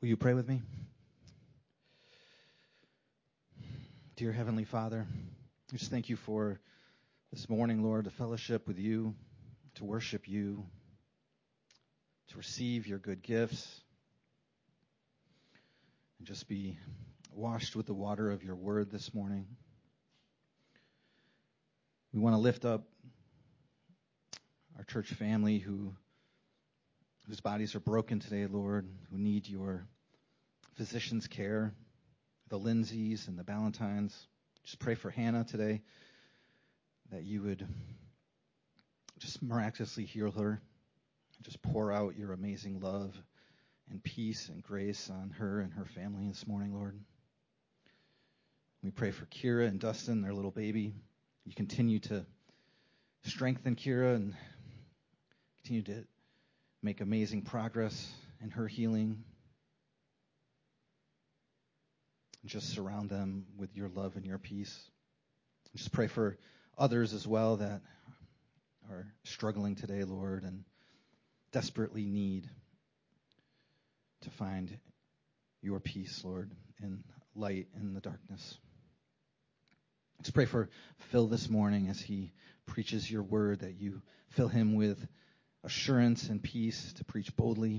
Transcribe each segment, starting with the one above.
Will you pray with me? Dear Heavenly Father, I just thank you for this morning, Lord, to fellowship with you, to worship you, to receive your good gifts, and just be washed with the water of your word this morning. We want to lift up our church family whose bodies are broken today, Lord, who need your physician's care, the Lindsays and the Ballantines. Just pray for Hannah today, that you would just miraculously heal her, just pour out your amazing love and peace and grace on her and her family this morning, Lord. We pray for Kira and Dustin, their little baby. You continue to strengthen Kira and continue to make amazing progress in her healing. And just surround them with your love and your peace. Just pray for others as well that are struggling today, Lord, and desperately need to find your peace, Lord, and light in the darkness. Let's pray for Phil this morning as he preaches your word, that you fill him with assurance and peace to preach boldly,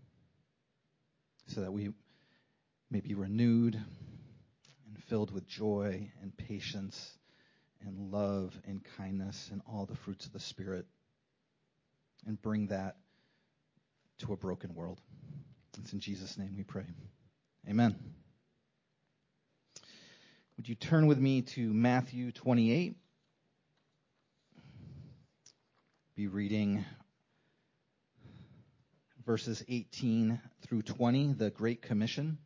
so that we may be renewed and filled with joy and patience and love and kindness and all the fruits of the Spirit, and bring that to a broken world. It's in Jesus' name we pray. Amen. Would you turn with me to Matthew 28? Be reading verses 18 through 20, the Great Commission.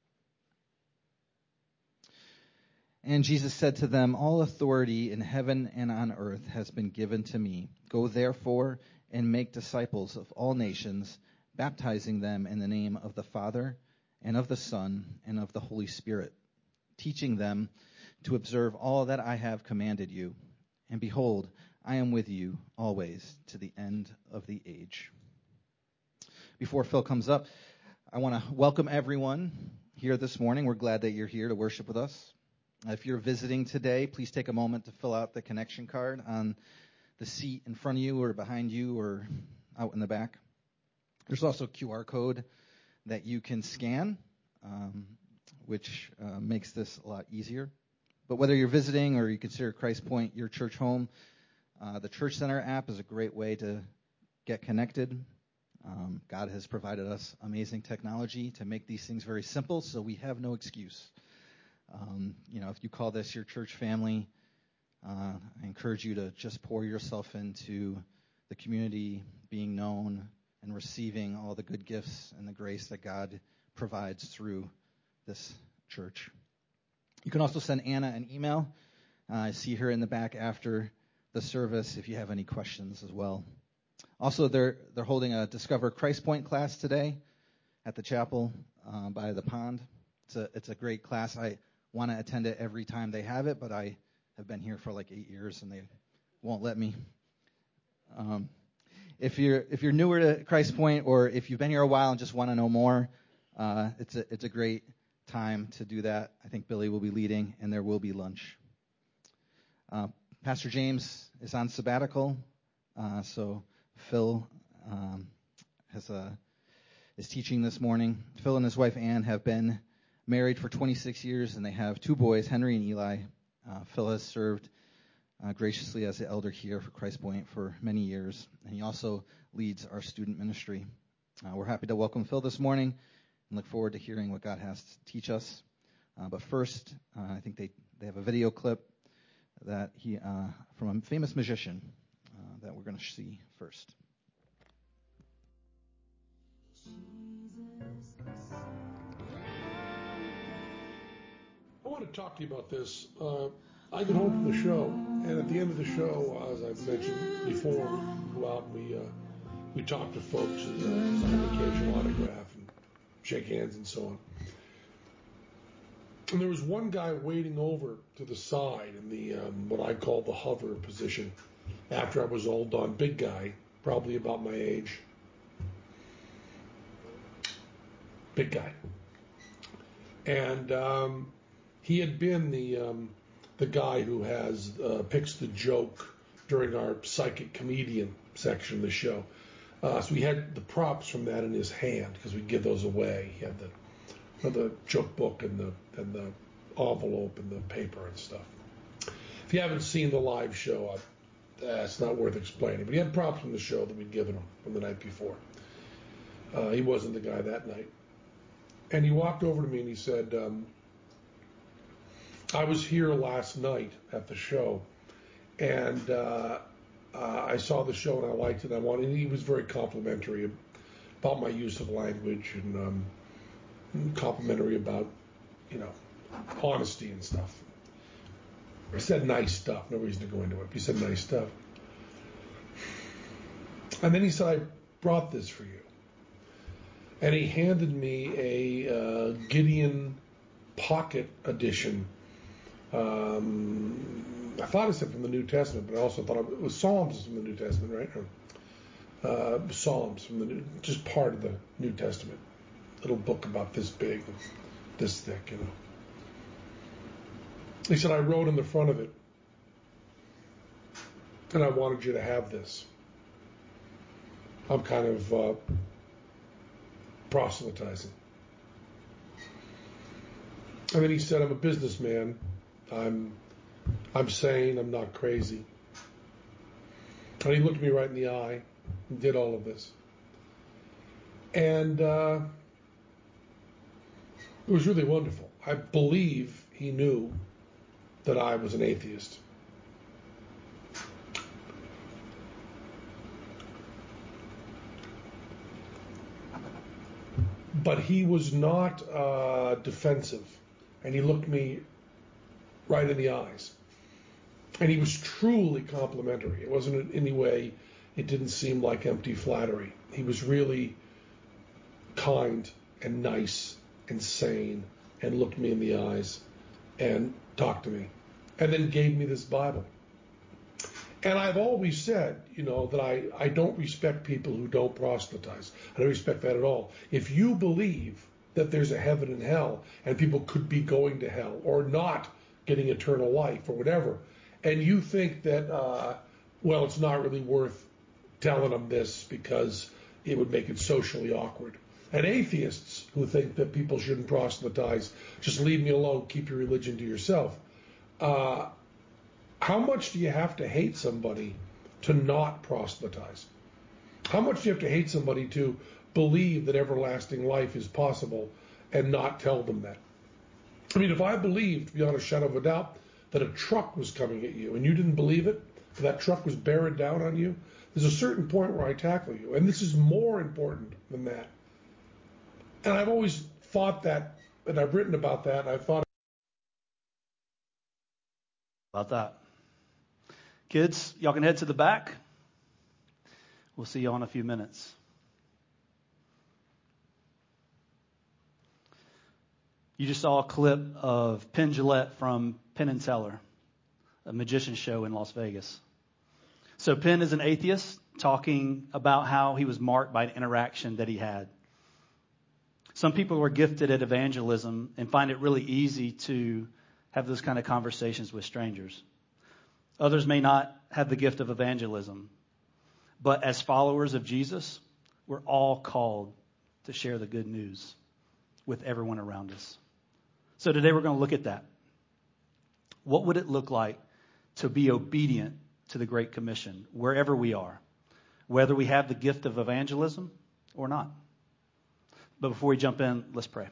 And Jesus said to them, "All authority in heaven and on earth has been given to me. Go therefore and make disciples of all nations, baptizing them in the name of the Father and of the Son and of the Holy Spirit, teaching them to observe all that I have commanded you. And behold, I am with you always to the end of the age." Before Phil comes up, I want to welcome everyone here this morning. We're glad that you're here to worship with us. If you're visiting today, please take a moment to fill out the connection card on the seat in front of you or behind you or out in the back. There's also a QR code that you can scan, which makes this a lot easier. But whether you're visiting or you consider Christ Point your church home, the Church Center app is a great way to get connected. God has provided us amazing technology to make these things very simple, so we have no excuse. If you call this your church family, I encourage you to just pour yourself into the community, being known and receiving all the good gifts and the grace that God provides through this church. You can also send Anna an email. I see her in the back after the service if you have any questions as well. Also, they're holding a Discover Christ Point class today at the chapel by the pond. It's a great class. I want to attend it every time they have it, but I have been here for like 8 years and they won't let me. If you're newer to Christ Point, or if you've been here a while and just want to know more, it's a great time to do that. I think Billy will be leading, and there will be lunch. Pastor James is on sabbatical, so Phil is teaching this morning. Phil and his wife Ann have been married for 26 years, and they have 2 boys, Henry and Eli. Phil has served graciously as the elder here for Christ Point for many years, and he also leads our student ministry. We're happy to welcome Phil this morning and look forward to hearing what God has to teach us. But first, I think they have a video clip that from a famous magician that we're going to see first. I want to talk to you about this. I get home from the show, and at the end of the show, as I've mentioned before, we go out and we talk to folks, and sign an occasional autograph and shake hands and so on. And there was one guy waiting over to the side in the what I call the hover position after I was all done. Big guy, probably about my age. big guy. And he had been the guy who picks the joke during our psychic comedian section of the show. So he had the props from that in his hand because we give those away. He had the joke book and the envelope and the paper and stuff. If you haven't seen the live show, it's not worth explaining. But he had props from the show that we'd given him from the night before. He wasn't the guy that night. And he walked over to me and he said, I was here last night at the show, and I saw the show and I liked it. And he was very complimentary about my use of language and complimentary about, honesty and stuff. He said nice stuff. No reason to go into it. But he said nice stuff. And then he said, I brought this for you. And he handed me a Gideon Pocket Edition. I thought it said from the New Testament, but I also thought it was Psalms from the New Testament, right? Psalms from just part of the New Testament. Little book about this big, this thick, He said, I wrote in the front of it, and I wanted you to have this. I'm kind of proselytizing. And then he said, I'm a businessman. I'm sane. I'm not crazy. And he looked me right in the eye and did all of this. And it was really wonderful. I believe he knew that I was an atheist. But he was not defensive, and he looked me right in the eyes. And he was truly complimentary. It wasn't in any way, it didn't seem like empty flattery. He was really kind and nice and sane and looked me in the eyes and talked to me. And then gave me this Bible. And I've always said, that I don't respect people who don't proselytize. I don't respect that at all. If you believe that there's a heaven and hell and people could be going to hell or not getting eternal life or whatever, and you think that, it's not really worth telling them this because it would make it socially awkward. And atheists who think that people shouldn't proselytize, just leave me alone, keep your religion to yourself. How much do you have to hate somebody to not proselytize? How much do you have to hate somebody to believe that everlasting life is possible and not tell them that? I mean, if I believed, beyond a shadow of a doubt, that a truck was coming at you and you didn't believe it, that truck was bearing down on you, there's a certain point where I tackle you. And this is more important than that. And I've always thought that, and I've written about that, and I've thought about that. Kids, y'all can head to the back. We'll see you all in a few minutes. You just saw a clip of Penn Jillette from Penn and Teller, a magician show in Las Vegas. So Penn is an atheist talking about how he was marked by an interaction that he had. Some people are gifted at evangelism and find it really easy to have those kind of conversations with strangers. Others may not have the gift of evangelism. But as followers of Jesus, we're all called to share the good news with everyone around us. So today we're going to look at that. What would it look like to be obedient to the Great Commission wherever we are, whether we have the gift of evangelism or not? But before we jump in, let's pray.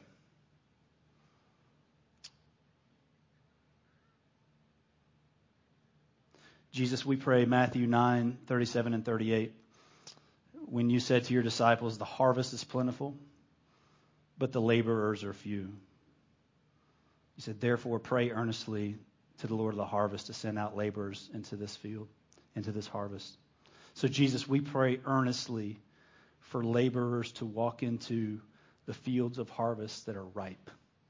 Jesus, we pray Matthew 9:37 and 38. When you said to your disciples, the harvest is plentiful, but the laborers are few. You said, therefore, pray earnestly to the Lord of the harvest to send out laborers into this field, into this harvest. So, Jesus, we pray earnestly for laborers to walk into the fields of harvest that are ripe.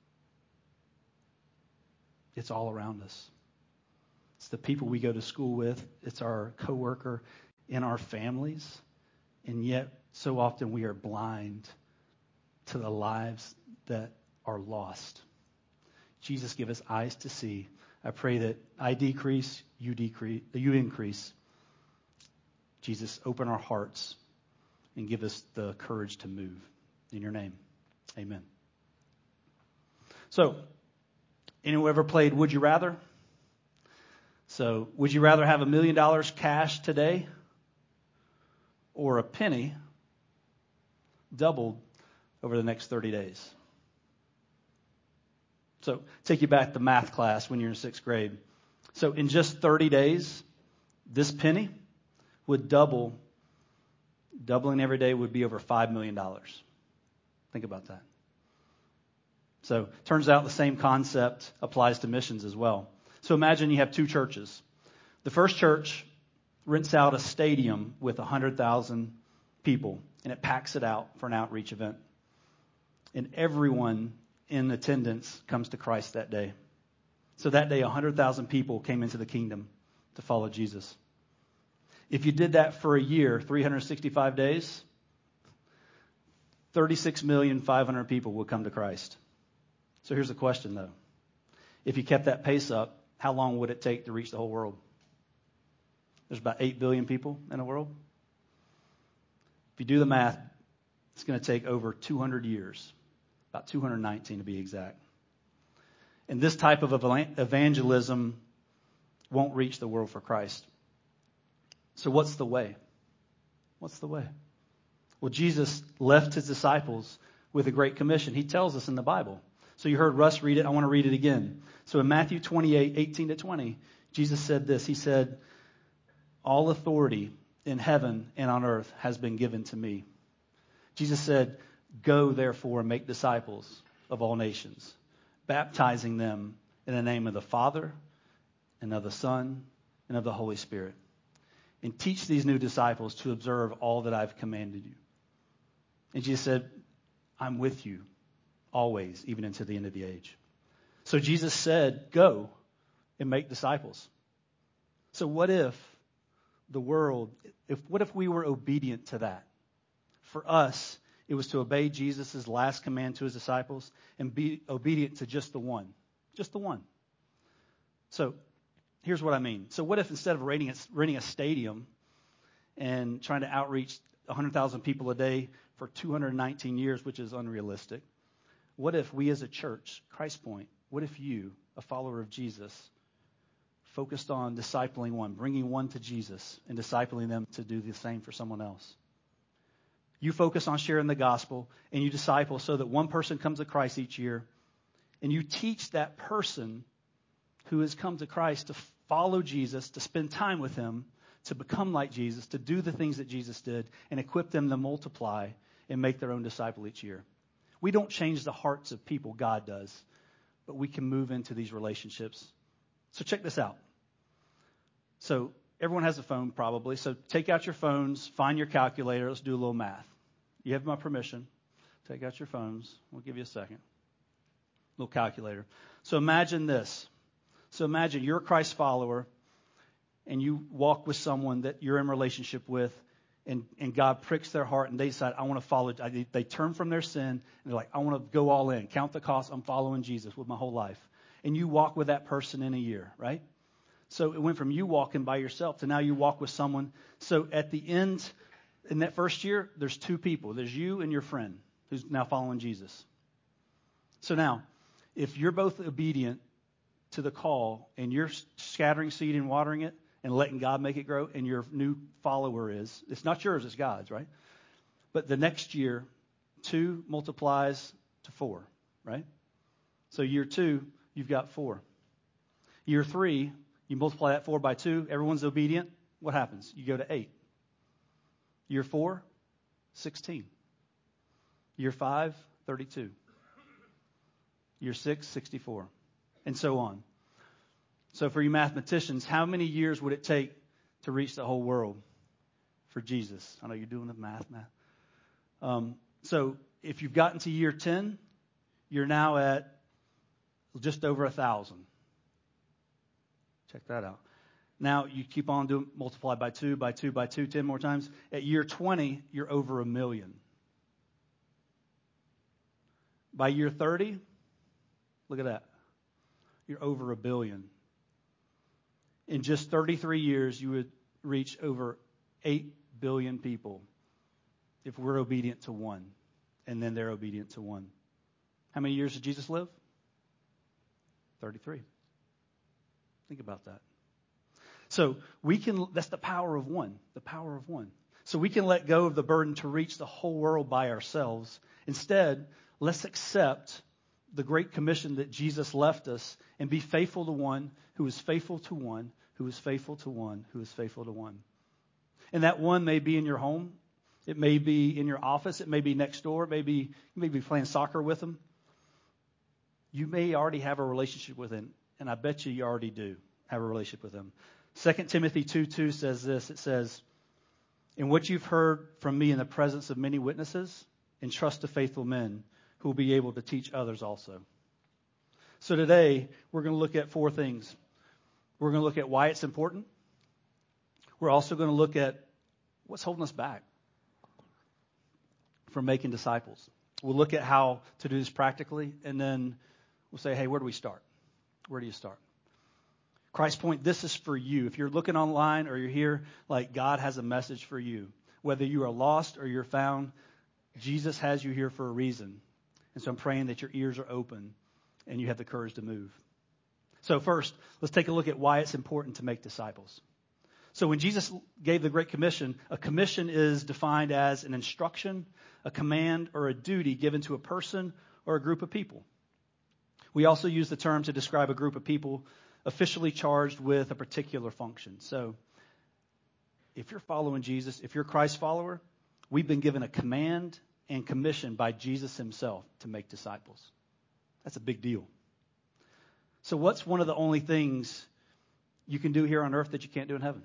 It's all around us. It's the people we go to school with. It's our coworker in our families. And yet, so often we are blind to the lives that are lost. Jesus, give us eyes to see. I pray that I decrease, you increase. Jesus, open our hearts and give us the courage to move. In your name, amen. So, anyone ever played Would You Rather? So, would you rather have $1 million cash today or a penny doubled over the next 30 days? So, take you back to math class when you're in 6th grade. So, in just 30 days, this penny would double. Doubling every day would be over $5 million. Think about that. So, turns out the same concept applies to missions as well. So imagine you have two churches. The first church rents out a stadium with 100,000 people, and it packs it out for an outreach event. And everyone in attendance comes to Christ that day. So that day, 100,000 people came into the kingdom to follow Jesus. If you did that for a year, 365 days, 36,500,000 people would come to Christ. So here's the question, though. If you kept that pace up, how long would it take to reach the whole world? There's about 8 billion people in the world. If you do the math, it's going to take over 200 years, about 219 to be exact. And this type of evangelism won't reach the world for Christ. So what's the way? What's the way? Well, Jesus left his disciples with a great commission. He tells us in the Bible. So you heard Russ read it. I want to read it again. So in Matthew 28, 18 to 20, Jesus said this. He said, all authority in heaven and on earth has been given to me. Jesus said, go therefore and make disciples of all nations, baptizing them in the name of the Father and of the Son and of the Holy Spirit. And teach these new disciples to observe all that I've commanded you. And Jesus said, I'm with you always, even into the end of the age. So Jesus said, go and make disciples. So what if the world, what if we were obedient to that? For us, it was to obey Jesus' last command to his disciples and be obedient to just the one. Just the one. So here's what I mean. So what if instead of renting a stadium and trying to outreach 100,000 people a day for 219 years, which is unrealistic, what if we as a church, Christ Point, what if you, a follower of Jesus, focused on discipling one, bringing one to Jesus and discipling them to do the same for someone else? You focus on sharing the gospel and you disciple so that one person comes to Christ each year, and you teach that person who has come to Christ to follow Jesus, to spend time with him, to become like Jesus, to do the things that Jesus did, and equip them to multiply and make their own disciple each year. We don't change the hearts of people, God does, but we can move into these relationships. So check this out. So everyone has a phone probably, so take out your phones, find your calculator, let's do a little math. You have my permission. Take out your phones. We'll give you a second. Little calculator. So imagine this. So imagine you're a Christ follower and you walk with someone that you're in relationship with, and God pricks their heart and they decide, I want to follow. They turn from their sin and they're like, I want to go all in. Count the cost. I'm following Jesus with my whole life. And you walk with that person in a year, right? So it went from you walking by yourself to now you walk with someone. So at the end, in that first year, there's two people. There's you and your friend who's now following Jesus. So now, if you're both obedient to the call and you're scattering seed and watering it and letting God make it grow, and your new follower is, it's not yours, it's God's, right? But the next year, 2 multiplies to 4, right? So year 2, you've got 4. Year 3, you multiply that 4 by 2, everyone's obedient. What happens? You go to 8. Year 4, 16. Year 5, 32. Year 6, 64. And so on. So for you mathematicians, how many years would it take to reach the whole world for Jesus? I know you're doing the math. So if you've gotten to year 10, you're now at just over 1,000. Check that out. Now you keep on doing multiply by 2, by 2, by 2, 10 more times. At year 20, you're over 1 million. By year 30, look at that. You're over 1 billion. In just 33 years, you would reach over 8 billion people if we're obedient to one, and then they're obedient to one. How many years did Jesus live? 33. Think about that. So that's the power of one, the power of one. So we can let go of the burden to reach the whole world by ourselves. Instead, let's accept the great commission that Jesus left us and be faithful to one who is faithful to one, who is faithful to one, who is faithful to one. And that one may be in your home. It may be in your office. It may be next door. You may be playing soccer with them. You may already have a relationship with him, and I bet you already do have a relationship with him. 2 Timothy 2:2 says this. It says, "In what you've heard from me in the presence of many witnesses, entrust to faithful men who will be able to teach others also." So today, we're going to look at 4 things. We're going to look at why it's important. We're also going to look at what's holding us back from making disciples. We'll look at how to do this practically, and then we'll say, hey, where do we start? Where do you start? Christ Point, this is for you. If you're looking online or you're here, like God has a message for you. Whether you are lost or you're found, Jesus has you here for a reason. And so I'm praying that your ears are open and you have the courage to move. So first, let's take a look at why it's important to make disciples. So when Jesus gave the Great Commission, a commission is defined as an instruction, a command, or a duty given to a person or a group of people. We also use the term to describe a group of people officially charged with a particular function. So if you're following Jesus, if you're a Christ follower, we've been given a command and commission by Jesus himself to make disciples. That's a big deal. So what's one of the only things you can do here on earth that you can't do in heaven?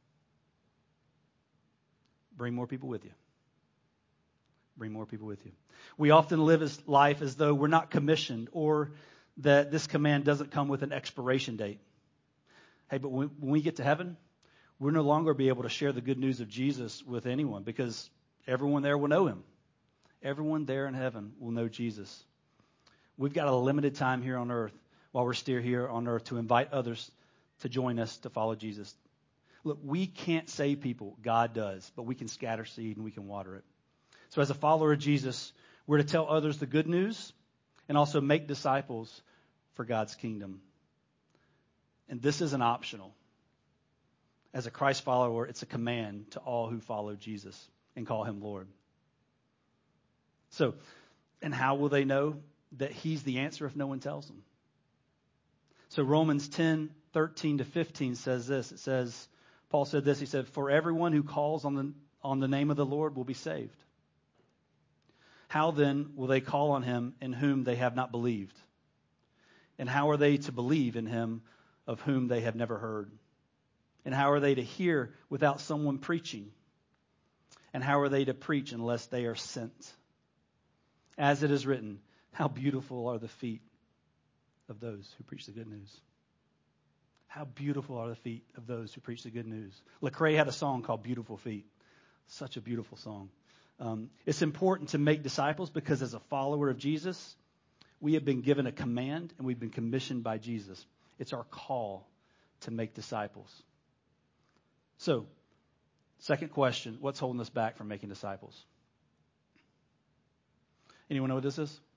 Bring more people with you. Bring more people with you. We often live life as though we're not commissioned, or that this command doesn't come with an expiration date. Hey, but when we get to heaven, we'll no longer be able to share the good news of Jesus with anyone because everyone there will know him. Everyone there in heaven will know Jesus. We've got a limited time here on earth while we're still here on earth to invite others to join us to follow Jesus. Look, we can't save people. God does. But we can scatter seed and we can water it. So as a follower of Jesus, we're to tell others the good news and also make disciples for God's kingdom. And this isn't optional. As a Christ follower, it's a command to all who follow Jesus and call him Lord. So, and how will they know that he's the answer if no one tells them? So Romans 10:13-15 says this. It says, Paul said this. He said, "For everyone who calls on the name of the Lord will be saved. How then will they call on him in whom they have not believed? And how are they to believe in him of whom they have never heard? And how are they to hear without someone preaching? And how are they to preach unless they are sent? As it is written, how beautiful are the feet of those who preach the good news." How beautiful are the feet of those who preach the good news. Lecrae had a song called Beautiful Feet. Such a beautiful song. It's important to make disciples because as a follower of Jesus, we have been given a command and we've been commissioned by Jesus. It's our call to make disciples. So, second question, what's holding us back from making disciples? Anyone know what this is?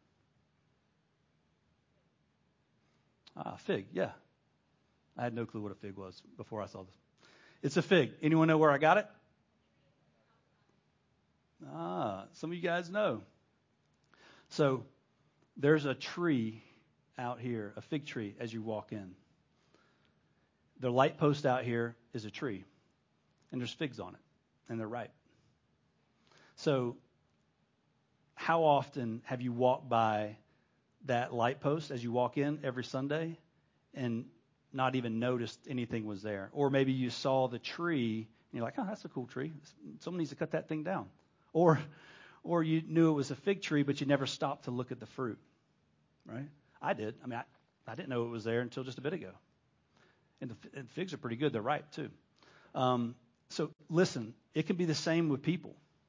Fig, yeah. I had no clue what a fig was before I saw this. It's a fig. Anyone know where I got it? Some of you guys know. So there's a tree out here, a fig tree, as you walk in. The light post out here is a tree, and there's figs on it, and they're ripe. So how often have you walked by that light post as you walk in every Sunday and not even noticed anything was there? Or maybe you saw the tree and you're like, oh, that's a cool tree. Someone needs to cut that thing down. Or you knew it was a fig tree, but you never stopped to look at the fruit, right? I did. I mean, I didn't know it was there until just a bit ago. And the figs are pretty good. They're ripe too. So listen, it can be the same with people.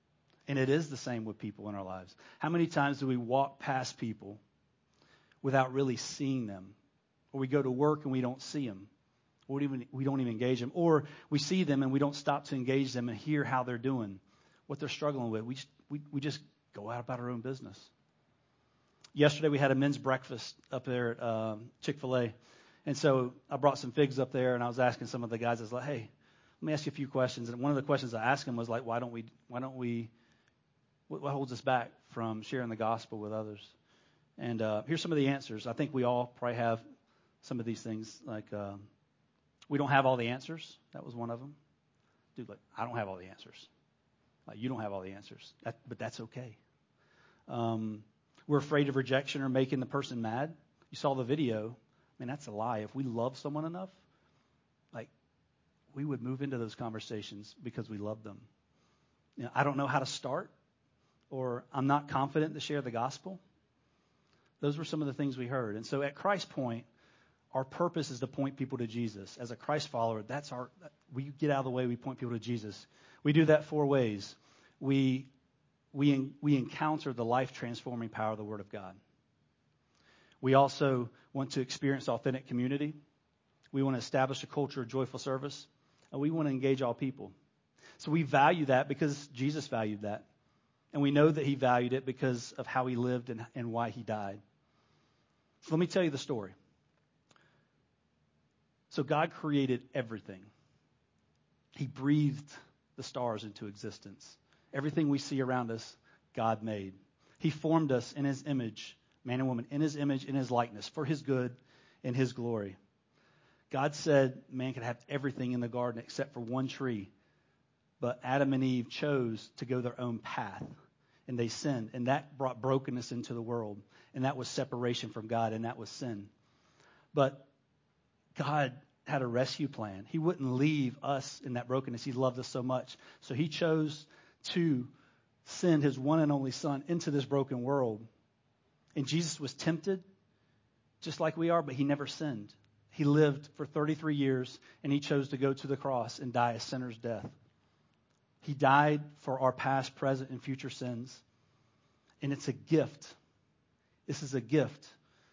And it is the same with people in our lives. How many times do we walk past people without really seeing them? Or we go to work and we don't see them. Or we don't even engage them. Or we see them and we don't stop to engage them and hear how they're doing, what they're struggling with. We just go out about our own business. Yesterday we had a men's breakfast up there at Chick-fil-A. And so I brought some figs up there and I was asking some of the guys, I was like, hey, let me ask you a few questions. And one of the questions I asked them was like, what holds us back from sharing the gospel with others? And here's some of the answers. I think we all probably have some of these things. Like, we don't have all the answers. That was one of them. Dude, like, I don't have all the answers. You don't have all the answers. But that's okay. We're afraid of rejection or making the person mad. You saw the video. I mean, that's a lie. If we love someone enough, like, we would move into those conversations because we love them. You know, I don't know how to start, or I'm not confident to share the gospel. Those were some of the things we heard. And so at Christ Point, our purpose is to point people to Jesus. As a Christ follower, we get out of the way, we point people to Jesus. We do that 4 ways. We encounter the life-transforming power of the Word of God. We also want to experience authentic community. We want to establish a culture of joyful service. And we want to engage all people. So we value that because Jesus valued that. And we know that he valued it because of how he lived and why he died. So let me tell you the story. So God created everything. He breathed the stars into existence. Everything we see around us, God made. He formed us in his image, man and woman, in his image, in his likeness, for his good and his glory. God said man could have everything in the garden except for one tree. But Adam and Eve chose to go their own path. And they sinned. And that brought brokenness into the world. And that was separation from God. And that was sin. But God had a rescue plan. He wouldn't leave us in that brokenness. He loved us so much. So he chose to send his one and only son into this broken world. And Jesus was tempted just like we are, but he never sinned. He lived for 33 years, and he chose to go to the cross and die a sinner's death. He died for our past, present, and future sins. And it's a gift. This is a gift.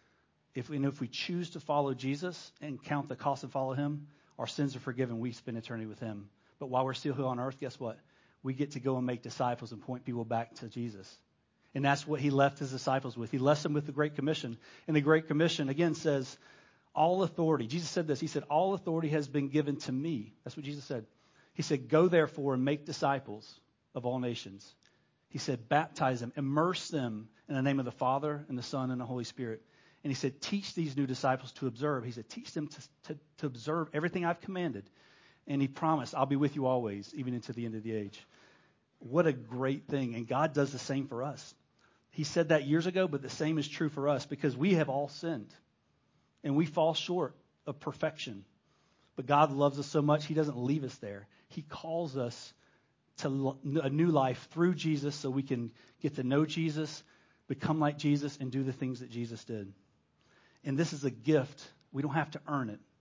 If we choose to follow Jesus and count the cost and follow him, our sins are forgiven. We spend eternity with him. But while we're still here on earth, guess what? We get to go and make disciples and point people back to Jesus. And that's what he left his disciples with. He left them with the Great Commission. And the Great Commission, again, says, all authority. Jesus said this. He said, all authority has been given to me. That's what Jesus said. He said, go therefore and make disciples of all nations. He said, baptize them, immerse them in the name of the Father and the Son and the Holy Spirit. And he said, teach these new disciples to observe. He said, teach them to observe everything I've commanded. And he promised, I'll be with you always, even into the end of the age. What a great thing. And God does the same for us. He said that years ago, but the same is true for us because we have all sinned. And we fall short of perfection. But God loves us so much, he doesn't leave us there. He calls us to a new life through Jesus so we can get to know Jesus, become like Jesus, and do the things that Jesus did. And this is a gift. We don't have to earn it.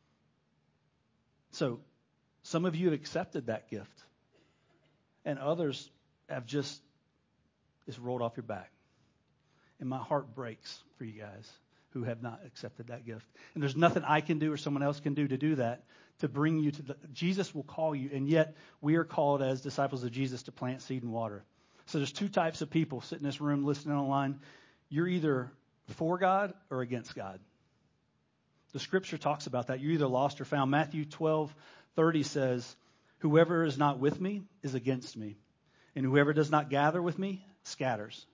So some of you have accepted that gift. And others have just, it's rolled off your back. And my heart breaks for you guys who have not accepted that gift. And there's nothing I can do or someone else can do to do that, to bring you to Jesus will call you, and yet we are called as disciples of Jesus to plant seed and water. So there's 2 types of people sitting in this room, listening online. You're either for God or against God. The scripture talks about that. You're either lost or found. Matthew 12:30 says, whoever is not with me is against me, and whoever does not gather with me scatters.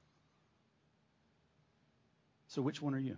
So which one are you?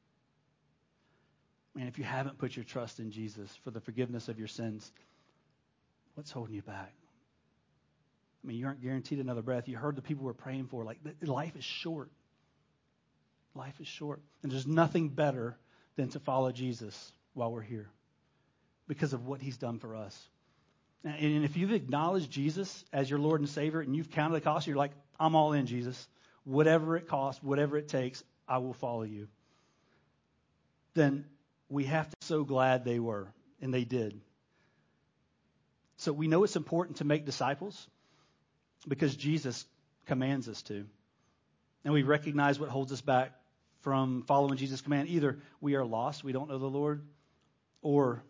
Man, if you haven't put your trust in Jesus for the forgiveness of your sins, what's holding you back? I mean, you aren't guaranteed another breath. You heard the people we're praying for. Like, life is short. Life is short. And there's nothing better than to follow Jesus while we're here because of what he's done for us. And if you've acknowledged Jesus as your Lord and Savior and you've counted the cost, you're like, I'm all in, Jesus. Whatever it costs, whatever it takes, I will follow you. Then we have to be so glad they were, and they did. So we know it's important to make disciples. because Jesus commands us to. And we recognize what holds us back from following Jesus' command. Either we are lost, we don't know the Lord, or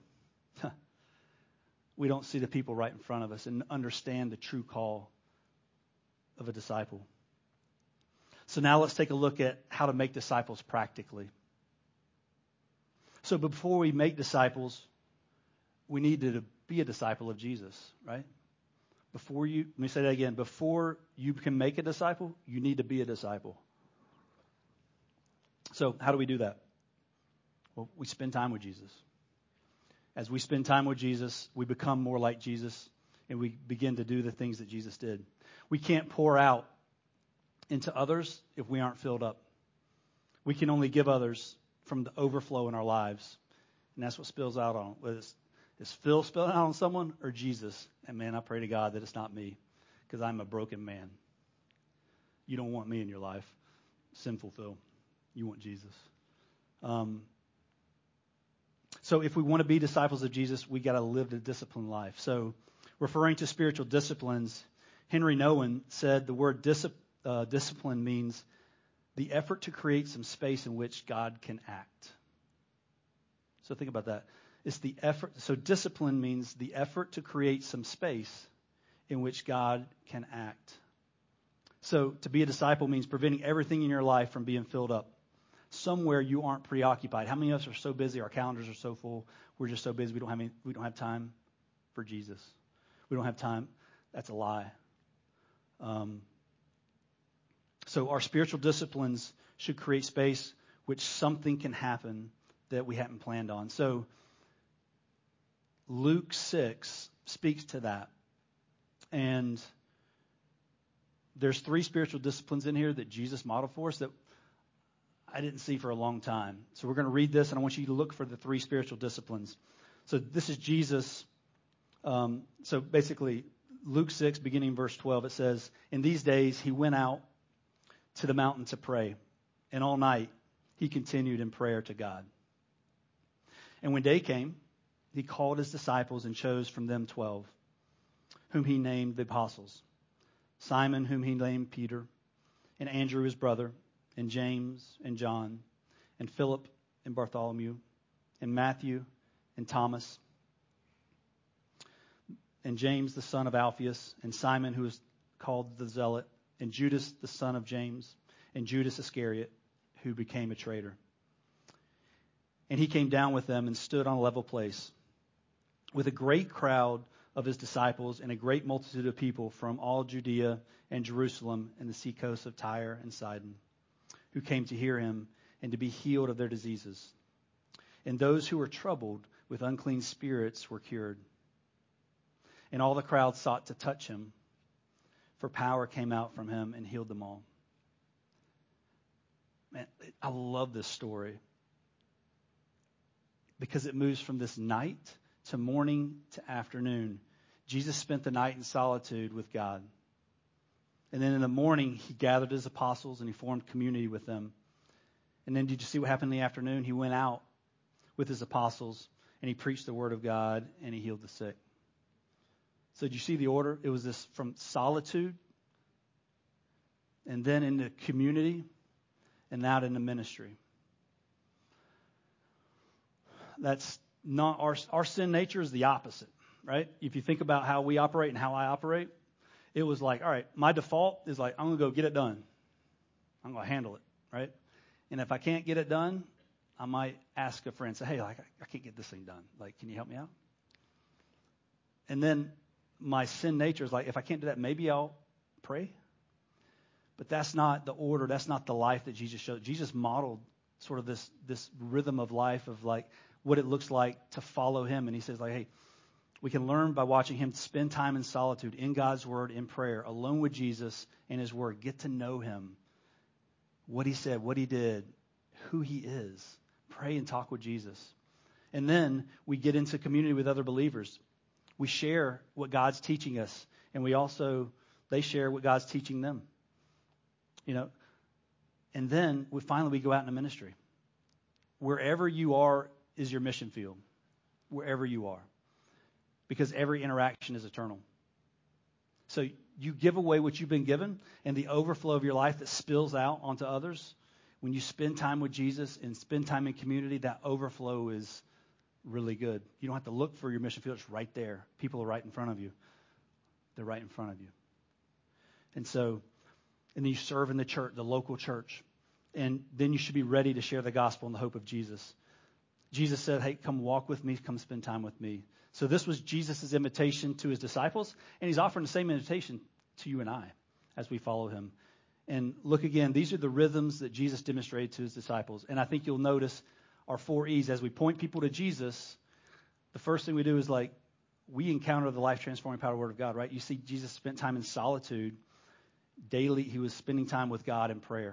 we don't see the people right in front of us and understand the true call of a disciple. So now let's take a look at how to make disciples practically. So before we make disciples, we need to be a disciple of Jesus, right? Let me say that again. Before you can make a disciple, you need to be a disciple. So how do we do that? Well, we spend time with Jesus. As we spend time with Jesus, we become more like Jesus, and we begin to do the things that Jesus did. We can't pour out into others if we aren't filled up. We can only give others from the overflow in our lives, and that's what spills out on. Is Phil spilling out on someone or Jesus? And man, I pray to God that it's not me, because I'm a broken man. You don't want me in your life, sinful Phil. You want Jesus. So if we want to be disciples of Jesus, we got to live the disciplined life. So referring to spiritual disciplines, Henry Nouwen said the word discipline means the effort to create some space in which God can act. So think about that. It's the effort. So discipline means the effort to create some space in which God can act. So to be a disciple means preventing everything in your life from being filled up. Somewhere you aren't preoccupied. How many of us are so busy? Our calendars are so full. We're just so busy. We don't have time for Jesus. We don't have time. That's a lie. So our spiritual disciplines should create space which something can happen that we hadn't planned on. So Luke 6 speaks to that. And there's 3 spiritual disciplines in here that Jesus modeled for us that I didn't see for a long time. So we're going to read this, and I want you to look for the 3 spiritual disciplines. So this is Jesus. So basically, Luke 6, beginning verse 12, it says, "In these days he went out to the mountain to pray, and all night he continued in prayer to God. And when day came, he called his disciples and chose from them 12, whom he named the apostles. Simon, whom he named Peter, and Andrew his brother, and James and John, and Philip and Bartholomew, and Matthew and Thomas, and James the son of Alphaeus, and Simon who is called the Zealot, and Judas the son of James, and Judas Iscariot, who became a traitor. And he came down with them and stood on a level place, with a great crowd of his disciples and a great multitude of people from all Judea and Jerusalem and the seacoast of Tyre and Sidon, who came to hear him and to be healed of their diseases. And those who were troubled with unclean spirits were cured. And all the crowd sought to touch him, for power came out from him and healed them all." Man, I love this story because it moves from this night to morning to afternoon. Jesus spent the night in solitude with God. And then in the morning, he gathered his apostles and he formed community with them. And then did you see what happened in the afternoon? He went out with his apostles and he preached the word of God and he healed the sick. So did you see the order? It was this from solitude and then into community and out into ministry. That's not our sin nature is the opposite, right? If you think about how we operate and how I operate, it was like, all right, my default is like, I'm going to go get it done. I'm going to handle it, right? And if I can't get it done, I might ask a friend, say, hey, like, I can't get this thing done. Like, can you help me out? And then my sin nature is like, if I can't do that, maybe I'll pray. But that's not the order. That's not the life that Jesus showed. Jesus modeled sort of this rhythm of life of like what it looks like to follow him. And he says like, hey, we can learn by watching him spend time in solitude, in God's word, in prayer, alone with Jesus and his word. Get to know him, what he said, what he did, who he is. Pray and talk with Jesus. And then we get into community with other believers. We share what God's teaching us, and they share what God's teaching them. You know, and then we go out into ministry. Wherever you are is your mission field. Wherever you are. Because every interaction is eternal. So you give away what you've been given, and the overflow of your life that spills out onto others. When you spend time with Jesus and spend time in community, that overflow is really good. You don't have to look for your mission field. It's right there. People are right in front of you. They're right in front of you. And then you serve in the church, the local church. And then you should be ready to share the gospel and the hope of Jesus. Jesus said, hey, come walk with me, come spend time with me. So this was Jesus' invitation to his disciples, and he's offering the same invitation to you and I as we follow him. And look again, these are the rhythms that Jesus demonstrated to his disciples. And I think you'll notice our 4 E's. As we point people to Jesus, the first thing we do is we encounter the life-transforming power of the Word of God, right? You see Jesus spent time in solitude. Daily, he was spending time with God in prayer.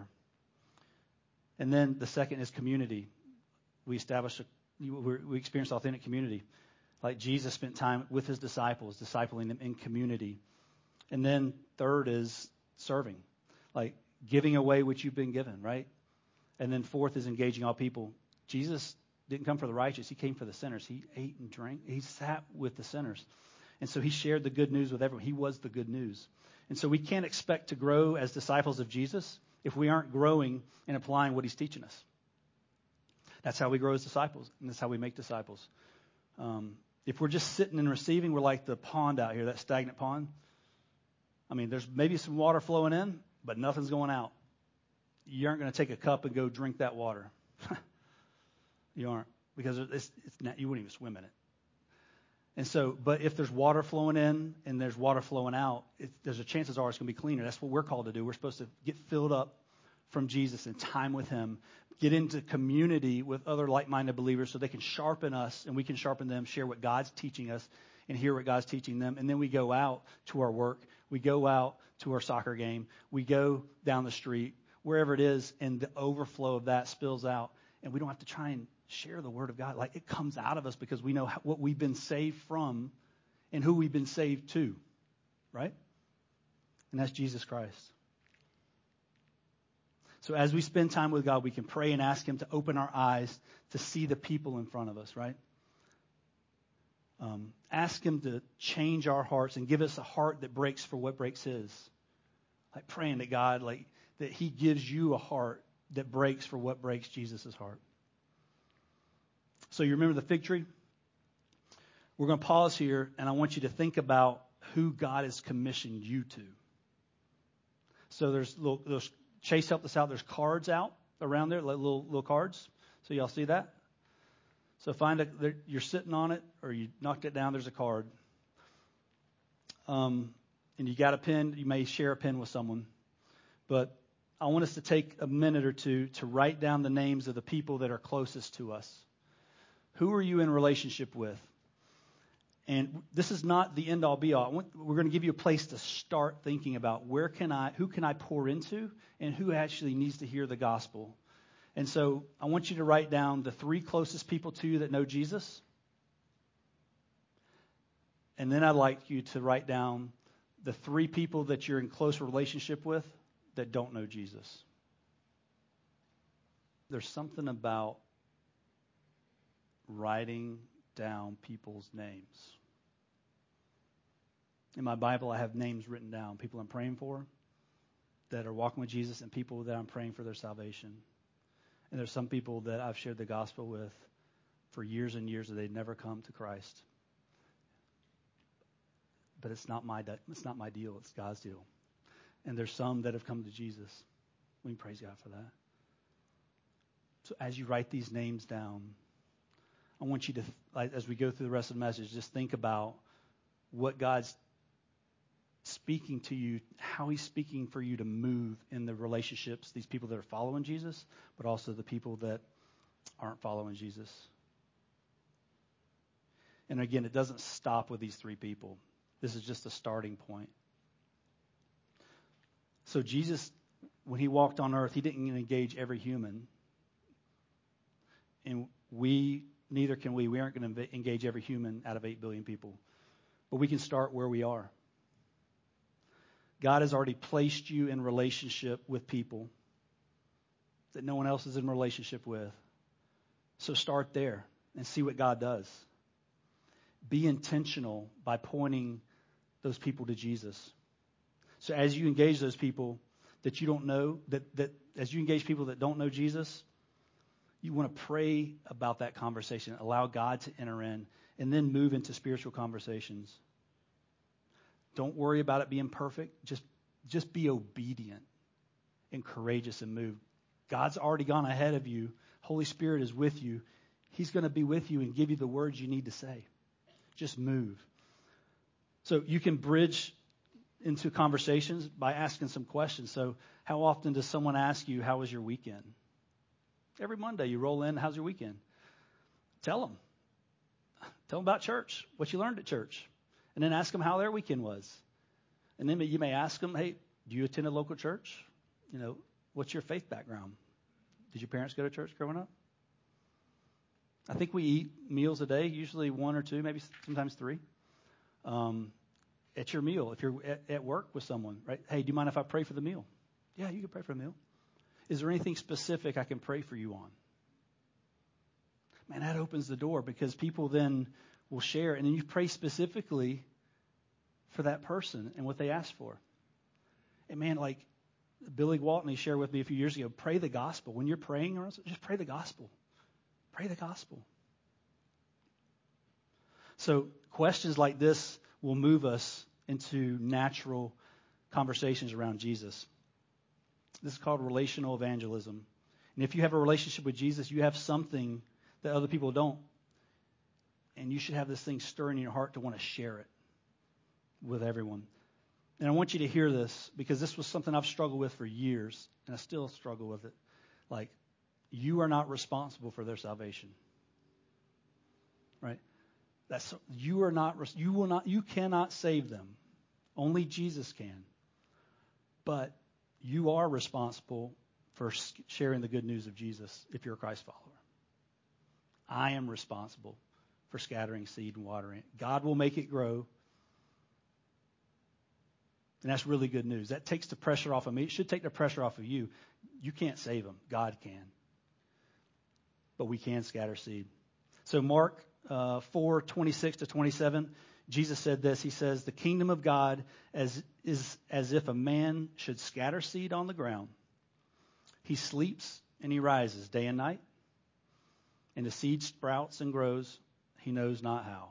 And then the second is community. We experience authentic community. Like Jesus spent time with his disciples, discipling them in community. And then third is serving, like giving away what you've been given, right? And then fourth is engaging all people. Jesus didn't come for the righteous. He came for the sinners. He ate and drank. He sat with the sinners. And so he shared the good news with everyone. He was the good news. And so we can't expect to grow as disciples of Jesus if we aren't growing and applying what he's teaching us. That's how we grow as disciples, and that's how we make disciples. If we're just sitting and receiving, we're like the pond out here, that stagnant pond. I mean, there's maybe some water flowing in, but nothing's going out. You aren't going to take a cup and go drink that water. You aren't, because it's not, you wouldn't even swim in it. And so, but if there's water flowing in and there's water flowing out, there's a chances are it's going to be cleaner. That's what we're called to do. We're supposed to get filled up from Jesus and time with him, get into community with other like-minded believers so they can sharpen us and we can sharpen them, share what God's teaching us and hear what God's teaching them. And then we go out to our work. We go out to our soccer game. We go down the street, wherever it is, and the overflow of that spills out. And we don't have to try and share the word of God. Like, it comes out of us because we know what we've been saved from and who we've been saved to, right? And that's Jesus Christ. So as we spend time with God, we can pray and ask him to open our eyes to see the people in front of us, right? Ask him to change our hearts and give us a heart that breaks for what breaks his. Like praying to God, like that he gives you a heart that breaks for what breaks Jesus' heart. So you remember the fig tree? We're going to pause here, and I want you to think about who God has commissioned you to. So there's Chase helped us out. There's cards out around there, like little cards. So y'all see that? So you're sitting on it, or you knocked it down. There's a card, and you got a pen. You may share a pen with someone, but I want us to take a minute or two to write down the names of the people that are closest to us. Who are you in relationship with? And this is not the end-all, be-all. We're going to give you a place to start thinking about who can I pour into, and who actually needs to hear the gospel. And so I want you to write down the 3 closest people to you that know Jesus. And then I'd like you to write down the 3 people that you're in close relationship with that don't know Jesus. There's something about writing down people's names. In my Bible, I have names written down, people I'm praying for that are walking with Jesus and people that I'm praying for their salvation. And there's some people that I've shared the gospel with for years and years that they'd never come to Christ. But it's not my deal, it's God's deal. And there's some that have come to Jesus. We can praise God for that. So as you write these names down, I want you to, as we go through the rest of the message, just think about what God's speaking to you, how he's speaking for you to move in the relationships, these people that are following Jesus, but also the people that aren't following Jesus. And again, it doesn't stop with these 3 people. This is just a starting point. So Jesus, when he walked on earth, he didn't engage every human. And neither can we. We aren't going to engage every human out of 8 billion people. But we can start where we are. God has already placed you in relationship with people that no one else is in relationship with. So start there and see what God does. Be intentional by pointing those people to Jesus. So as you engage those people that you don't know, that as you engage people that don't know Jesus, you want to pray about that conversation, allow God to enter in, and then move into spiritual conversations. Don't worry about it being perfect. Just be obedient and courageous and move. God's already gone ahead of you. Holy Spirit is with you. He's going to be with you and give you the words you need to say. Just move. So you can bridge into conversations by asking some questions. So how often does someone ask you, how was your weekend? Every Monday you roll in, how's your weekend? Tell them. Tell them about church, what you learned at church. And then ask them how their weekend was. And then you may ask them, hey, do you attend a local church? What's your faith background? Did your parents go to church growing up? I think we eat meals a day, usually 1 or 2, maybe sometimes 3. At your meal, if you're at work with someone, right? Hey, do you mind if I pray for the meal? Yeah, you can pray for the meal. Is there anything specific I can pray for you on? Man, that opens the door because people then will share, and then you pray specifically for that person and what they asked for. And man, like Billy Waltney shared with me a few years ago, pray the gospel. When you're praying, just pray the gospel. Pray the gospel. So questions like this will move us into natural conversations around Jesus. This is called relational evangelism. And if you have a relationship with Jesus, you have something that other people don't. And you should have this thing stirring in your heart to want to share it with everyone. And I want you to hear this because this was something I've struggled with for years, and I still struggle with it. Like, you are not responsible for their salvation. Right? You cannot save them. Only Jesus can. But you are responsible for sharing the good news of Jesus if you're a Christ follower. I am responsible for scattering seed and watering it. God will make it grow. And that's really good news. That takes the pressure off of me. It should take the pressure off of you. You can't save them. God can. But we can scatter seed. So Mark 4:26-27, Jesus said this. He says, the kingdom of God is as if a man should scatter seed on the ground. He sleeps and he rises day and night. And the seed sprouts and grows. He knows not how.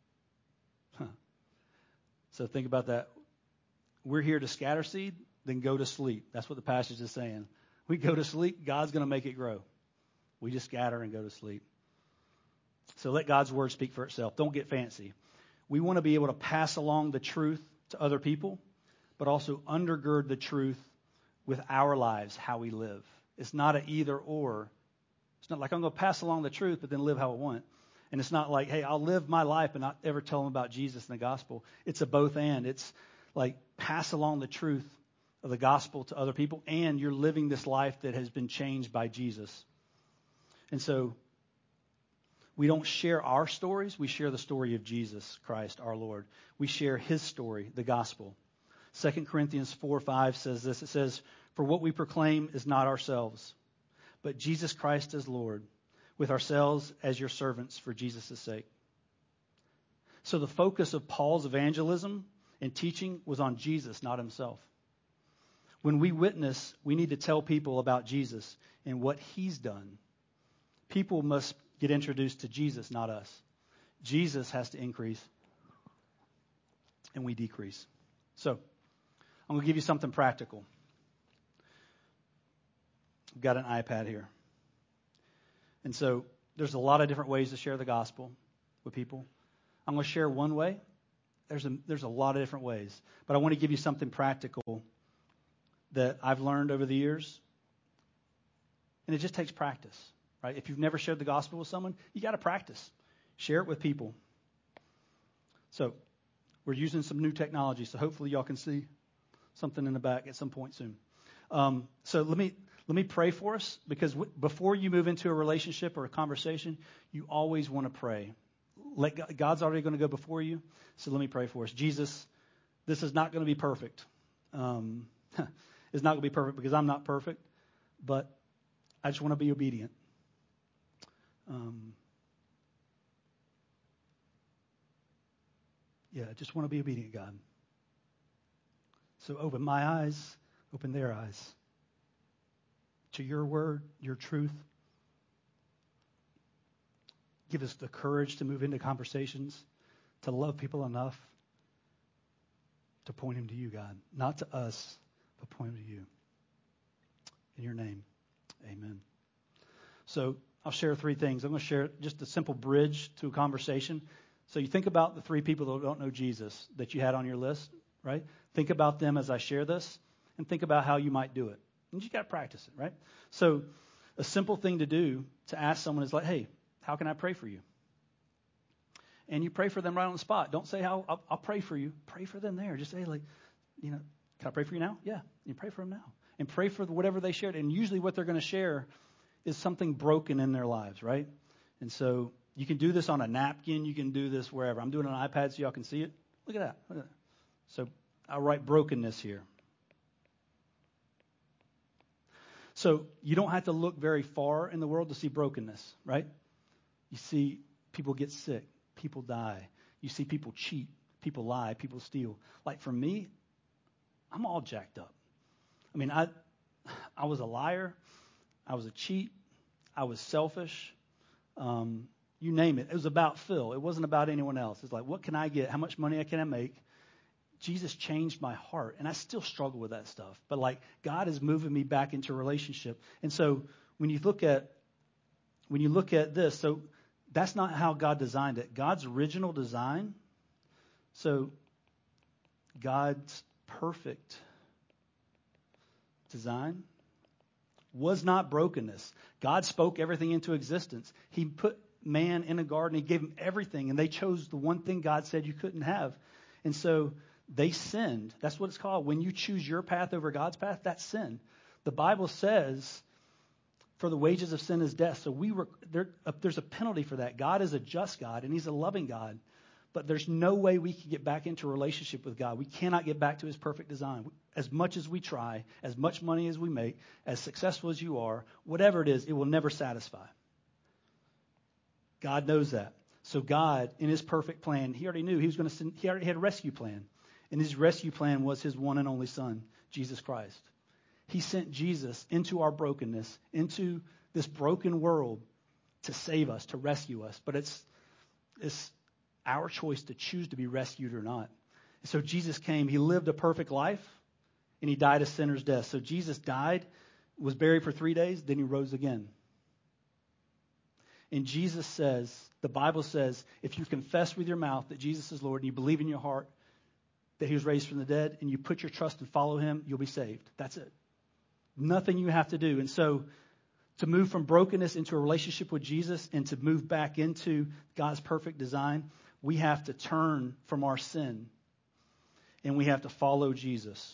So think about that. We're here to scatter seed, then go to sleep. That's what the passage is saying. We go to sleep, God's going to make it grow. We just scatter and go to sleep. So let God's word speak for itself. Don't get fancy. We want to be able to pass along the truth to other people, but also undergird the truth with our lives, how we live. It's not an either or. It's not like I'm going to pass along the truth, but then live how I want. And it's not like, hey, I'll live my life and not ever tell them about Jesus and the gospel. It's a both and. It's like pass along the truth of the gospel to other people, and you're living this life that has been changed by Jesus. And so we don't share our stories. We share the story of Jesus Christ, our Lord. We share his story, the gospel. 2 Corinthians 4:5 says this. It says, for what we proclaim is not ourselves, but Jesus Christ as Lord, with ourselves as your servants for Jesus' sake. So the focus of Paul's evangelism and teaching was on Jesus, not himself. When we witness, we need to tell people about Jesus and what he's done. People must get introduced to Jesus, not us. Jesus has to increase, and we decrease. So I'm going to give you something practical. I've got an iPad here. And so there's a lot of different ways to share the gospel with people. I'm going to share one way. There's a lot of different ways. But I want to give you something practical that I've learned over the years. And it just takes practice, right? If you've never shared the gospel with someone, you got to practice. Share it with people. So we're using some new technology, so hopefully y'all can see something in the back at some point soon. So let me pray for us, because before you move into a relationship or a conversation, you always want to pray. God's already going to go before you, so let me pray for us. Jesus, this is not going to be perfect. It's not going to be perfect because I'm not perfect, but I just want to be obedient. I just want to be obedient, God. So open my eyes, open their eyes to your word, your truth. Give us the courage to move into conversations, to love people enough to point them to you, God. Not to us, but point them to you. In your name, amen. So I'll share three things. I'm going to share just a simple bridge to a conversation. So you think about the three people that don't know Jesus that you had on your list, right? Think about them as I share this, and think about how you might do it. And you got to practice it, right? So a simple thing to do to ask someone is like, hey, how can I pray for you? And you pray for them right on the spot. Don't say how I'll pray for you. Pray for them there. Just say like, can I pray for you now? Yeah, you pray for them now. And pray for whatever they shared. And usually what they're going to share is something broken in their lives, right? And so you can do this on a napkin. You can do this wherever. I'm doing it on an iPad so y'all can see it. Look at that. Look at that. So I'll write brokenness here. So you don't have to look very far in the world to see brokenness, right? You see people get sick, people die. You see people cheat, people lie, people steal. Like for me, I'm all jacked up. I mean, I was a liar, I was a cheat, I was selfish. You name it. It was about Phil. It wasn't about anyone else. It's like, what can I get? How much money can I make? Jesus changed my heart, and I still struggle with that stuff. But like God is moving me back into a relationship. And so when you look at this, so that's not how God designed it. God's original design, so God's perfect design was not brokenness. God spoke everything into existence. He put man in a garden. He gave him everything, and they chose the one thing God said you couldn't have. And so they sinned. That's what it's called. When you choose your path over God's path, that's sin. The Bible says, for the wages of sin is death. So there's a penalty for that. God is a just God, and he's a loving God. But there's no way we can get back into a relationship with God. We cannot get back to his perfect design. As much as we try, as much money as we make, as successful as you are, whatever it is, it will never satisfy. God knows that. So God, in his perfect plan, he already knew he was going to send, he already had a rescue plan. And his rescue plan was his one and only son, Jesus Christ. He sent Jesus into our brokenness, into this broken world to save us, to rescue us. But it's our choice to choose to be rescued or not. And so Jesus came, he lived a perfect life, and he died a sinner's death. So Jesus died, was buried for 3 days, then he rose again. And Jesus says, the Bible says, if you confess with your mouth that Jesus is Lord and you believe in your heart that he was raised from the dead and you put your trust and follow him, you'll be saved. That's it. Nothing you have to do. And so to move from brokenness into a relationship with Jesus and to move back into God's perfect design, we have to turn from our sin and we have to follow Jesus.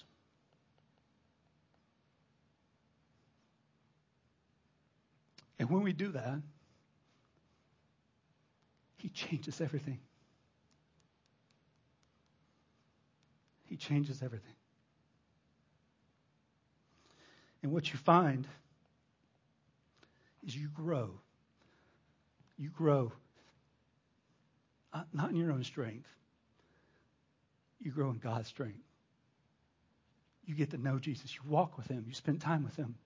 And when we do that, he changes everything. He changes everything. And what you find is you grow. You grow. Not in your own strength. You grow in God's strength. You get to know Jesus. You walk with him. You spend time with him.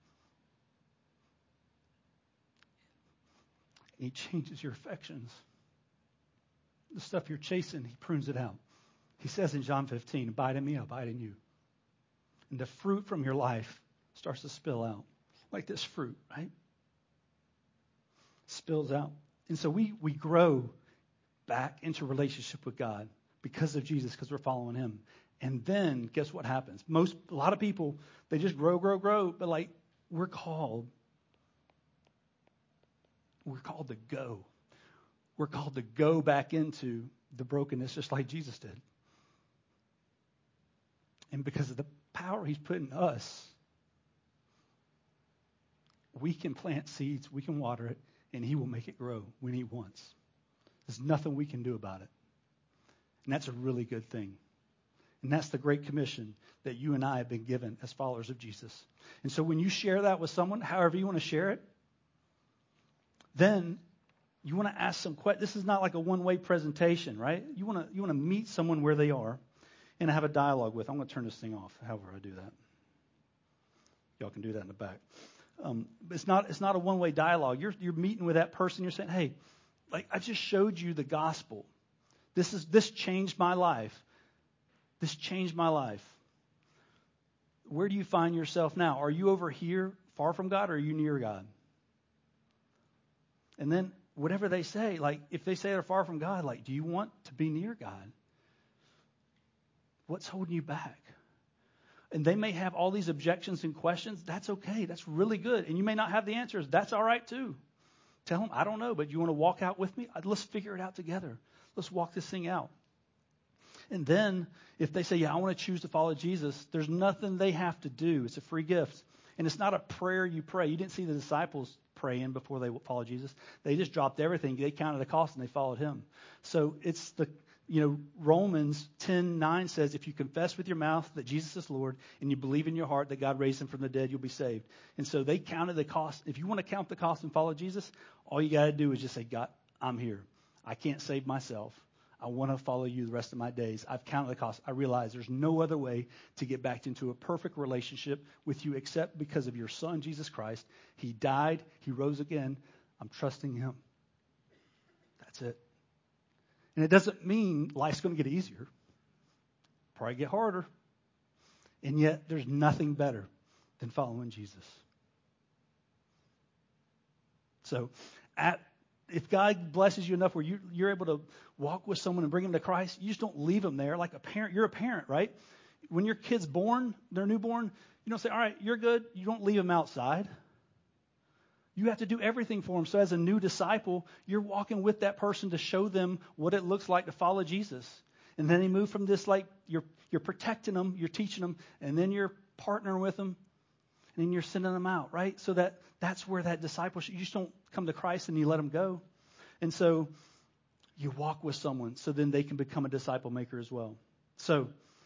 And he changes your affections. The stuff you're chasing, he prunes it out. He says in John 15, abide in me, I'll abide in you. And the fruit from your life starts to spill out. Like this fruit, right? Spills out. And so we grow back into relationship with God because of Jesus, because we're following him. And then guess what happens? A lot of people, they just grow, but like we're called to go. We're called to go back into the brokenness just like Jesus did. And because of the power he's put in us, we can plant seeds, we can water it, and he will make it grow when he wants. There's nothing we can do about it. And that's a really good thing. And that's the Great Commission that you and I have been given as followers of Jesus. And so when you share that with someone, however you want to share it, then you want to ask some questions. This is not like a one-way presentation, right? You want to meet someone where they are. and have a dialogue with. I'm going to turn this thing off, however I do that. Y'all can do that in the back. It's not a one-way dialogue. You're meeting with that person. You're saying, hey, like I just showed you the gospel. This changed my life. This changed my life. Where do you find yourself now? Are you over here far from God, or are you near God? And then whatever they say, like if they say they're far from God, like, do you want to be near God? What's holding you back? And they may have all these objections and questions. That's okay. That's really good. And you may not have the answers. That's all right too. Tell them, I don't know, but you want to walk out with me? Let's figure it out together. Let's walk this thing out. And then if they say, yeah, I want to choose to follow Jesus, there's nothing they have to do. It's a free gift. And it's not a prayer you pray. You didn't see the disciples praying before they followed Jesus. They just dropped everything. They counted the cost and they followed him. So it's Romans 10:9 says, if you confess with your mouth that Jesus is Lord and you believe in your heart that God raised him from the dead, you'll be saved. And so they counted the cost. If you want to count the cost and follow Jesus, all you got to do is just say, God, I'm here. I can't save myself. I want to follow you the rest of my days. I've counted the cost. I realize there's no other way to get back into a perfect relationship with you except because of your Son, Jesus Christ. He died. He rose again. I'm trusting him. That's it. And it doesn't mean life's going to get easier. Probably get harder. And yet there's nothing better than following Jesus. So if God blesses you enough where you're able to walk with someone and bring them to Christ, you just don't leave them there like a parent. You're a parent, right? When your kid's born, they're newborn, you don't say, all right, you're good. You don't leave them outside. You have to do everything for them. So as a new disciple, you're walking with that person to show them what it looks like to follow Jesus. And then they move from this, like you're protecting them, you're teaching them, and then you're partnering with them, and then you're sending them out, right? So that's where that discipleship, you just don't come to Christ and you let them go. And so you walk with someone so then they can become a disciple maker as well. So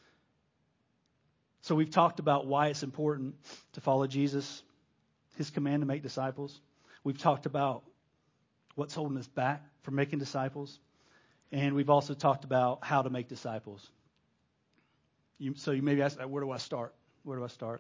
we've talked about why it's important to follow Jesus, his command to make disciples. We've talked about what's holding us back from making disciples. And we've also talked about how to make disciples. So you maybe ask, where do I start? Where do I start?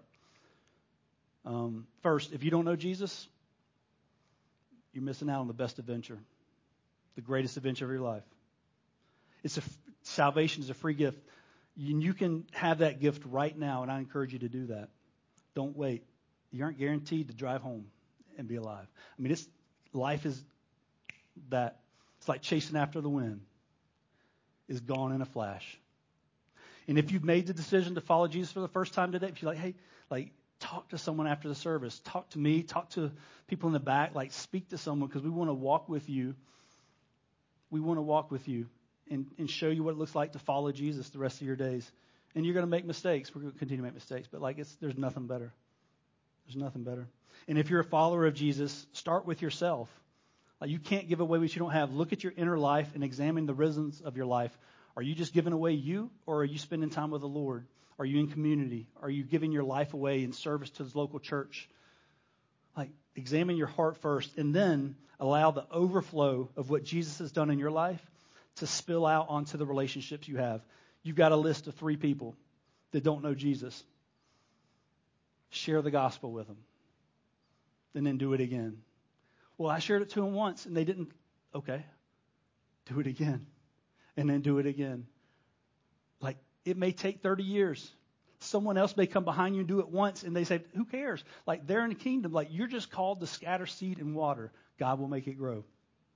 First, if you don't know Jesus, you're missing out on the best adventure, the greatest adventure of your life. Salvation is a free gift. You can have that gift right now, and I encourage you to do that. Don't wait. You aren't guaranteed to drive home and be alive. I mean, life is that. It's like chasing after the wind. Is gone in a flash. And if you've made the decision to follow Jesus for the first time today, if you're like, hey, like, talk to someone after the service. Talk to me. Talk to people in the back. Like, speak to someone because we want to walk with you. We want to walk with you and show you what it looks like to follow Jesus the rest of your days. And you're going to make mistakes. We're going to continue to make mistakes. But, like, there's nothing better. There's nothing better. And if you're a follower of Jesus, start with yourself. Like, you can't give away what you don't have. Look at your inner life and examine the rhythms of your life. Are you just giving away you, or are you spending time with the Lord? Are you in community? Are you giving your life away in service to the local church? Like, examine your heart first, and then allow the overflow of what Jesus has done in your life to spill out onto the relationships you have. You've got a list of 3 people that don't know Jesus. Share the gospel with them. And then do it again. Well, I shared it to them once, and they didn't. Okay. Do it again. And then do it again. Like, it may take 30 years. Someone else may come behind you and do it once, and they say, who cares? Like, they're in the kingdom. Like, you're just called to scatter seed and water. God will make it grow.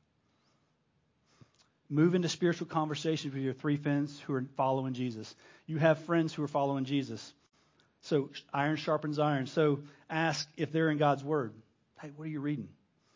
Move into spiritual conversations with your 3 friends who are following Jesus. You have friends who are following Jesus. So iron sharpens iron. So ask if they're in God's word. Hey, what are you reading?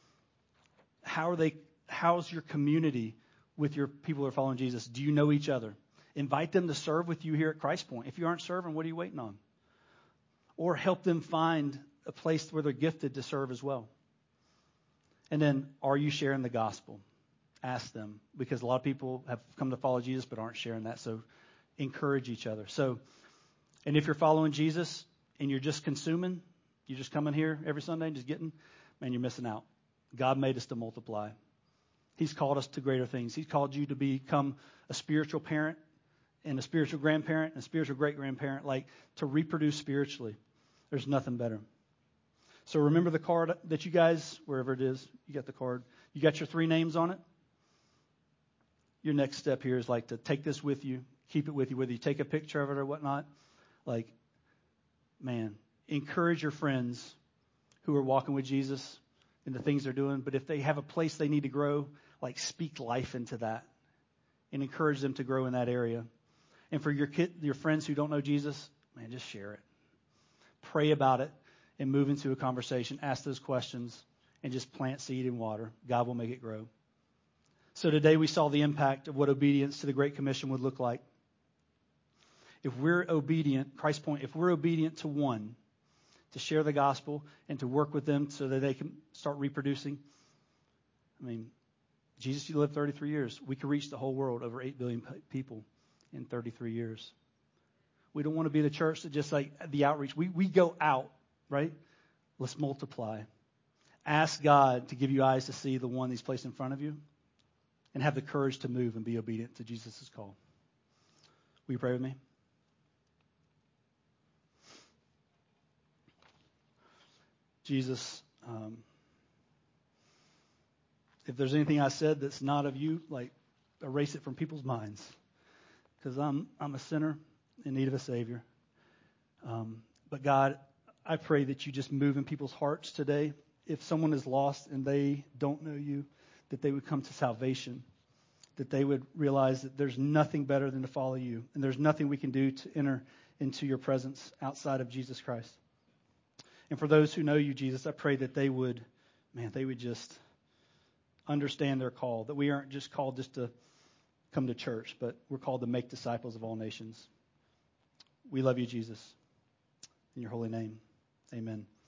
How's your community with your people who are following Jesus? Do you know each other? Invite them to serve with you here at Christ Point. If you aren't serving, what are you waiting on? Or help them find a place where they're gifted to serve as well. And then, are you sharing the gospel? Ask them, because a lot of people have come to follow Jesus but aren't sharing that. So encourage each other. And if you're following Jesus and you're just consuming, you're just coming here every Sunday and just getting, man, you're missing out. God made us to multiply. He's called us to greater things. He's called you to become a spiritual parent and a spiritual grandparent and a spiritual great-grandparent, like to reproduce spiritually. There's nothing better. So remember the card that you guys, wherever it is, you got the card. You got your 3 names on it? Your next step here is like to take this with you, keep it with you, whether you take a picture of it or whatnot. Like, man, encourage your friends who are walking with Jesus in the things they're doing. But if they have a place they need to grow, like speak life into that and encourage them to grow in that area. And for your friends who don't know Jesus, man, just share it. Pray about it and move into a conversation. Ask those questions and just plant seed and water. God will make it grow. So today we saw the impact of what obedience to the Great Commission would look like. If we're obedient, Christ's point, if we're obedient to one, to share the gospel and to work with them so that they can start reproducing. I mean, Jesus, you lived 33 years. We could reach the whole world, over 8 billion people in 33 years. We don't want to be the church that just like the outreach. We go out, right? Let's multiply. Ask God to give you eyes to see the one He's placed in front of you and have the courage to move and be obedient to Jesus' call. Will you pray with me? Jesus, if there's anything I said that's not of you, like erase it from people's minds, because I'm a sinner in need of a Savior. But God, I pray that you just move in people's hearts today. If someone is lost and they don't know you, that they would come to salvation, that they would realize that there's nothing better than to follow you, and there's nothing we can do to enter into your presence outside of Jesus Christ. And for those who know you, Jesus, I pray that they would just understand their call, that we aren't just called just to come to church, but we're called to make disciples of all nations. We love you, Jesus. In your holy name, amen.